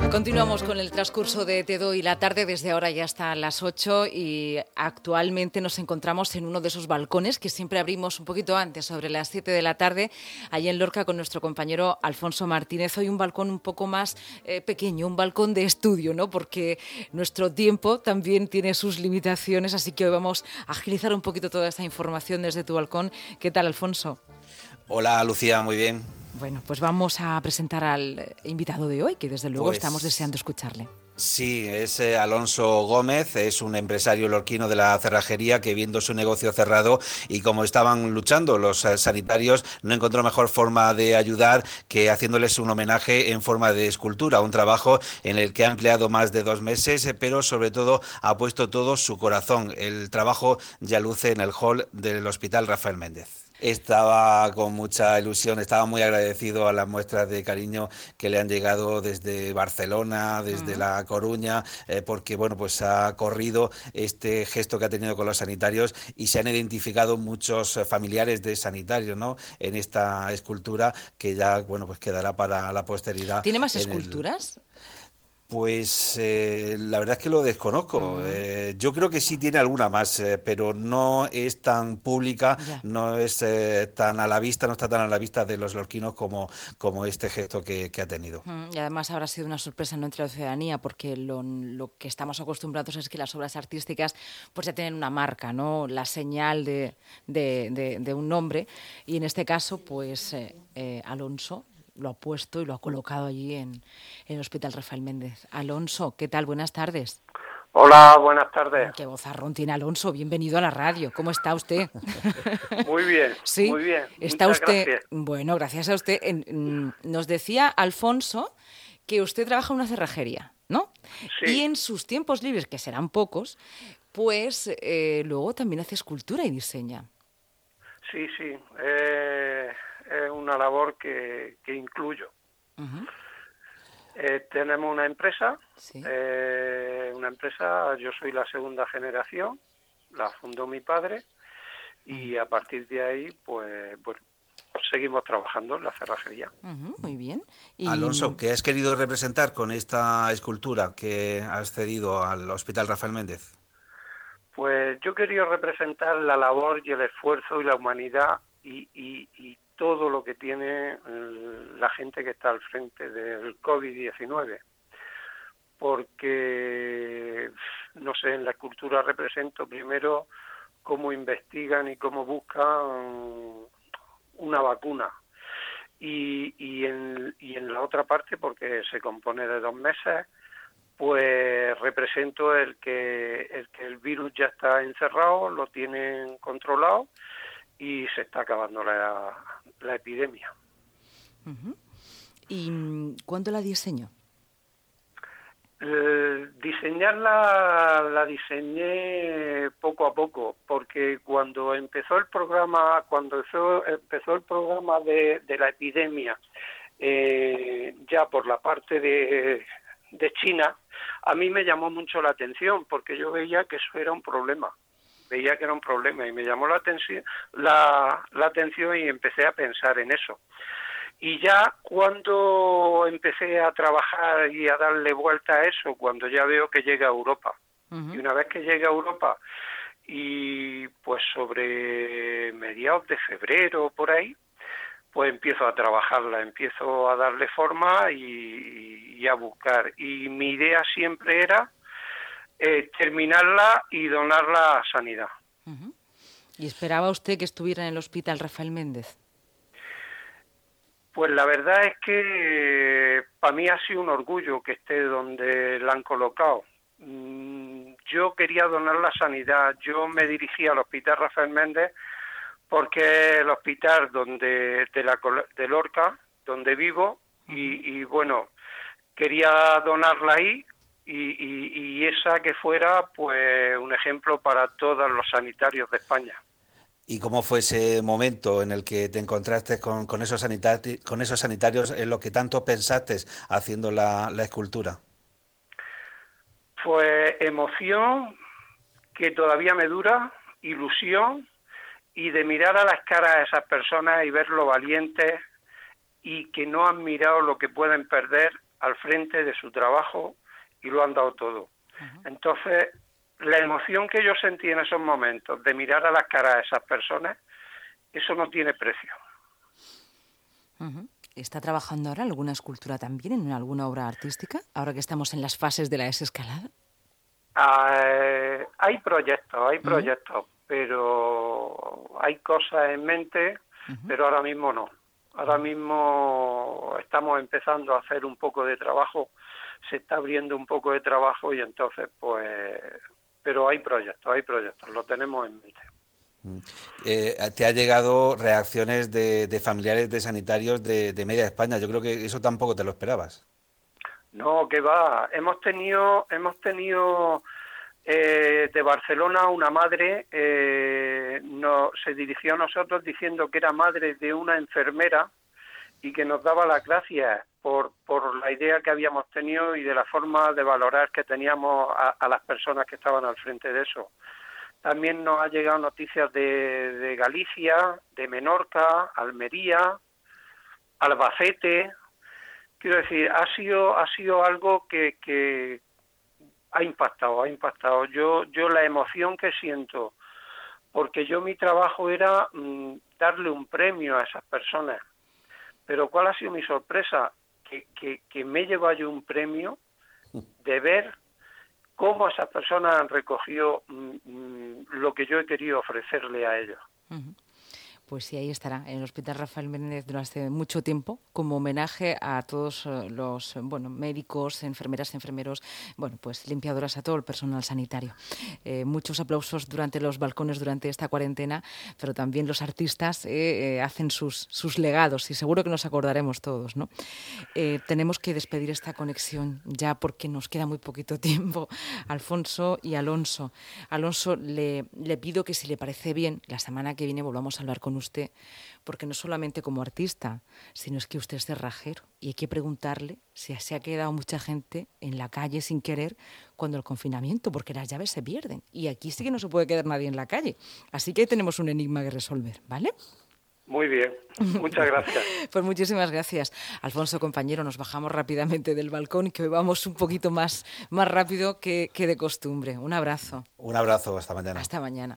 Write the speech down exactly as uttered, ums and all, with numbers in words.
Continuamos con el transcurso de Te doy la tarde, desde ahora ya hasta las ocho, y actualmente nos encontramos en uno de esos balcones que siempre abrimos un poquito antes, sobre las siete de la tarde, allí en Lorca con nuestro compañero Alfonso Martínez. Hoy un balcón un poco más eh, pequeño, un balcón de estudio, ¿no? Porque nuestro tiempo también tiene sus limitaciones, así que hoy vamos a agilizar un poquito toda esta información desde tu balcón. ¿Qué tal, Alfonso? Hola, Lucía, muy bien. Bueno, pues vamos a presentar al invitado de hoy, que desde luego Pues estamos deseando escucharle. sí, es eh, Alonso Gómez, es un empresario lorquino de la cerrajería que, viendo su negocio cerrado y como estaban luchando los eh, sanitarios, no encontró mejor forma de ayudar que haciéndoles un homenaje en forma de escultura, un trabajo en el que ha empleado más de dos meses, eh, pero sobre todo ha puesto todo su corazón. El trabajo ya luce en el hall del Hospital Rafael Méndez. Estaba con mucha ilusión, estaba muy agradecido a las muestras de cariño que le han llegado desde Barcelona, desde Uh-huh. La Coruña, eh, porque bueno, pues ha corrido este gesto que ha tenido con los sanitarios y se han identificado muchos eh, familiares de sanitarios, ¿no? En esta escultura que ya, bueno, pues quedará para la posteridad. ¿Tiene más En el... esculturas? Pues eh, la verdad es que lo desconozco. Uh-huh. Eh, yo creo que sí tiene alguna más, eh, pero no es tan pública, Ya. no es eh, tan a la vista, no está tan a la vista de los lorquinos como, como este gesto que, que ha tenido. Uh-huh. Y además habrá sido una sorpresa no entre la ciudadanía, porque lo, lo que estamos acostumbrados es que las obras artísticas pues ya tienen una marca, ¿no? La señal de, de, de, de un nombre, y en este caso pues eh, eh, Alonso lo ha puesto y lo ha colocado allí en, en el Hospital Rafael Méndez. Alonso, ¿qué tal? Buenas tardes. Hola, buenas tardes. Qué vozarrón tiene Alonso. Bienvenido a la radio. ¿Cómo está usted? Muy bien, sí, muy bien. está Muchas usted. gracias. Bueno, gracias a usted. En, en, nos decía Alfonso que usted trabaja en una cerrajería, ¿no? Sí. Y en sus tiempos libres, que serán pocos, pues eh, luego también hace escultura y diseña. Sí, sí. Eh, es una labor que, que incluyo. Uh-huh. Eh, tenemos una empresa, Sí. eh, una empresa, yo soy la segunda generación, la fundó mi padre y Uh-huh. a partir de ahí, pues, bueno, seguimos trabajando en la cerrajería. Uh-huh. Muy bien. Y... Alonso, ¿qué has querido representar con esta escultura que has cedido al Hospital Rafael Méndez? Pues yo quería representar la labor y el esfuerzo y la humanidad y, y, y todo lo que tiene la gente que está al frente del covid diecinueve. Porque, no sé, en la escultura represento primero cómo investigan y cómo buscan una vacuna. Y, y, en, y en la otra parte, porque se compone de dos meses, pues represento el que el que el virus ya está encerrado, lo tienen controlado y se está acabando la, la epidemia. Uh-huh. ¿Y cuándo la diseñó? Eh, diseñarla la diseñé poco a poco, porque cuando empezó el programa, cuando empezó, empezó el programa de, de la epidemia, eh, ya por la parte de, de China, a mí me llamó mucho la atención, porque yo veía que eso era un problema, veía que era un problema y me llamó la atención, la, la atención y empecé a pensar en eso. Y ya cuando empecé a trabajar y a darle vuelta a eso, cuando ya veo que llega a Europa, uh-huh. Y una vez que llega a Europa, y pues sobre mediados de febrero, por ahí, pues empiezo a trabajarla, empiezo a darle forma y, y a buscar. Y mi idea siempre era eh, terminarla y donarla a Sanidad. Uh-huh. ¿Y esperaba usted que estuviera en el Hospital Rafael Méndez? Pues la verdad es que para mí ha sido un orgullo que esté donde la han colocado. Yo quería donar la sanidad, yo me dirigí al Hospital Rafael Méndez porque es el hospital donde de, la, de Lorca, donde vivo, uh-huh. y, y bueno, quería donarla ahí y, y, y esa que fuera pues un ejemplo para todos los sanitarios de España. ¿Y cómo fue ese momento en el que te encontraste con, con, esos, sanitari- con esos sanitarios en lo que tanto pensaste haciendo la, la escultura? Pues emoción, que todavía me dura, ilusión, y de mirar a las caras a esas personas y ver lo valientes y que no han mirado lo que pueden perder al frente de su trabajo y lo han dado todo. Uh-huh. Entonces, la emoción que yo sentí en esos momentos de mirar a las caras a esas personas, eso no tiene precio. Uh-huh. ¿Está trabajando ahora alguna escultura también, en alguna obra artística, ahora que estamos en las fases de la desescalada? Uh, hay proyectos, hay proyectos, uh-huh. pero hay cosas en mente, uh-huh. pero ahora mismo no. Ahora mismo estamos empezando a hacer un poco de trabajo, se está abriendo un poco de trabajo y entonces pues... Pero hay proyectos, hay proyectos, lo tenemos en mente. Eh, te ha llegado reacciones de, de familiares de sanitarios de, de media España. Yo creo que eso tampoco te lo esperabas. No, que va. Hemos tenido, hemos tenido eh, de Barcelona una madre, eh, no, se dirigió a nosotros diciendo que era madre de una enfermera y que nos daba las gracias por, por la idea que habíamos tenido y de la forma de valorar que teníamos a, a las personas que estaban al frente de eso. También nos ha llegado noticias de, de Galicia, de Menorca, Almería, Albacete. Quiero decir, ha sido ha sido algo que, que ha impactado, ha impactado. Yo yo la emoción que siento, porque yo mi trabajo era mmm, darle un premio a esas personas. Pero ¿cuál ha sido mi sorpresa? Que, que, que me he llevado yo un premio de ver cómo esas personas han recogido mmm, lo que yo he querido ofrecerle a ellos. Uh-huh. Pues sí, ahí estará, en el Hospital Rafael Menéndez durante mucho tiempo, como homenaje a todos los bueno médicos, enfermeras, enfermeros, bueno, pues limpiadoras, a todo el personal sanitario. Eh, muchos aplausos durante los balcones durante esta cuarentena, pero también los artistas eh, eh, hacen sus, sus legados y seguro que nos acordaremos todos, ¿no? Eh, tenemos que despedir esta conexión ya porque nos queda muy poquito tiempo. Alfonso y Alonso. Alonso, le, le pido que si le parece bien, la semana que viene volvamos a hablar con usted, porque no solamente como artista, sino es que usted es cerrajero y hay que preguntarle si se ha quedado mucha gente en la calle sin querer cuando el confinamiento, porque las llaves se pierden y aquí sí que no se puede quedar nadie en la calle, así que tenemos un enigma que resolver, ¿vale? Muy bien, muchas gracias. Pues muchísimas gracias. Alfonso, compañero, nos bajamos rápidamente del balcón y que hoy vamos un poquito más, más rápido que, que de costumbre. Un abrazo. Un abrazo, hasta mañana. Hasta mañana.